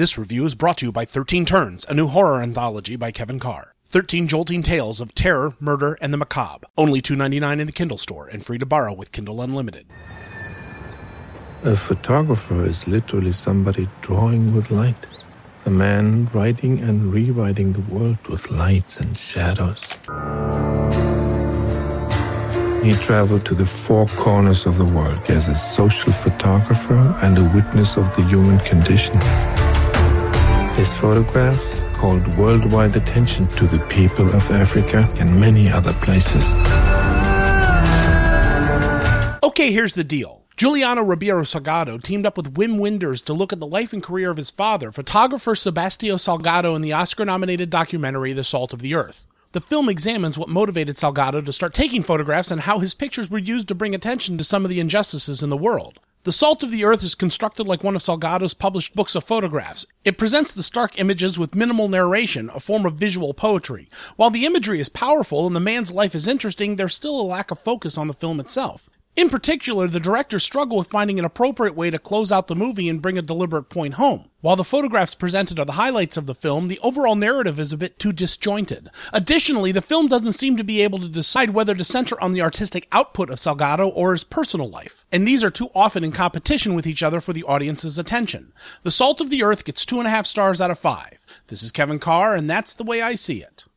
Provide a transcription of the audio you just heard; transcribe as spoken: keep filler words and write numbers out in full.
This review is brought to you by thirteen Turns, a new horror anthology by Kevin Carr. thirteen jolting tales of terror, murder, and the macabre. Only two dollars and ninety-nine cents in the Kindle store and free to borrow with Kindle Unlimited. A photographer is literally somebody drawing with light. A man writing and rewriting the world with lights and shadows. He traveled to the four corners of the world as a social photographer and a witness of the human condition. His photographs called worldwide attention to the people of Africa and many other places. Okay, here's the deal. Juliano Ribeiro Salgado teamed up with Wim Wenders to look at the life and career of his father, photographer Sebastião Salgado, in the Oscar-nominated documentary The Salt of the Earth. The film examines what motivated Salgado to start taking photographs and how his pictures were used to bring attention to some of the injustices in the world. The Salt of the Earth is constructed like one of Salgado's published books of photographs. It presents the stark images with minimal narration, a form of visual poetry. While the imagery is powerful and the man's life is interesting, there's still a lack of focus on the film itself. In particular, the directors struggle with finding an appropriate way to close out the movie and bring a deliberate point home. While the photographs presented are the highlights of the film, the overall narrative is a bit too disjointed. Additionally, the film doesn't seem to be able to decide whether to center on the artistic output of Salgado or his personal life, and these are too often in competition with each other for the audience's attention. The Salt of the Earth gets two and a half stars out of five. This is Kevin Carr, and that's the way I see it.